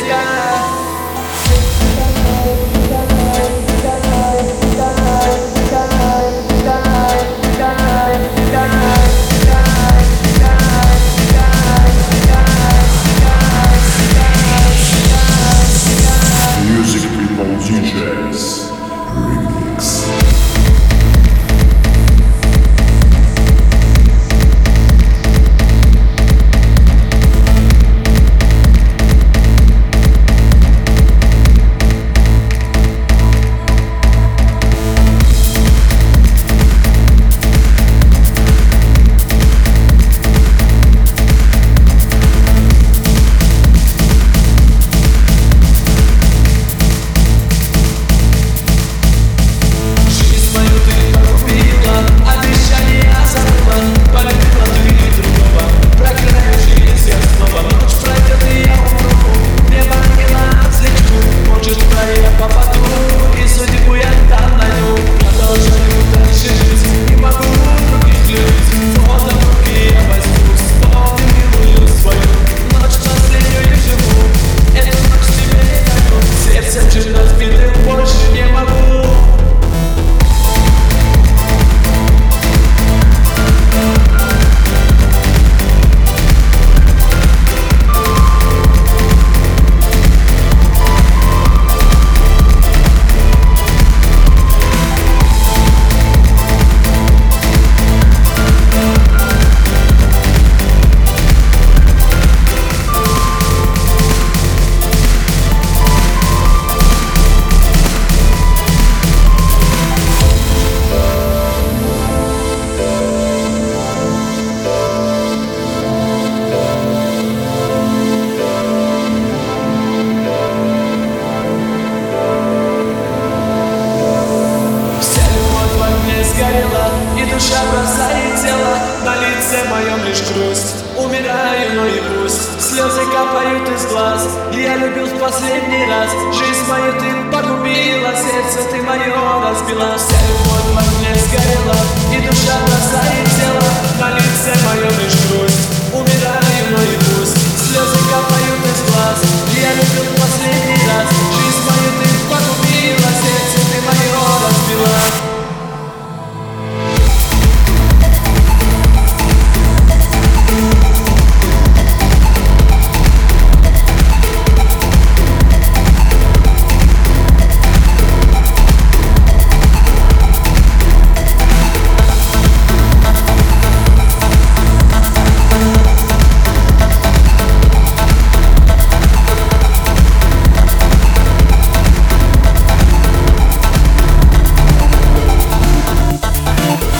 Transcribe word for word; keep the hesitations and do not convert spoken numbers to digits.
музыка. Music People ди джейс Remix. И душа бросает тело, на лице моем лишь грусть. Умираю, но и пусть слезы капают из глаз. Я любил в последний раз, жизнь мою ты погубила, сердце ты мое разбила. Вся любовь во мне сгорела, и душа бросает тело, на лице моем лишь грусть. Умираю, но и пусть слезы капают из глаз. Я любил в последний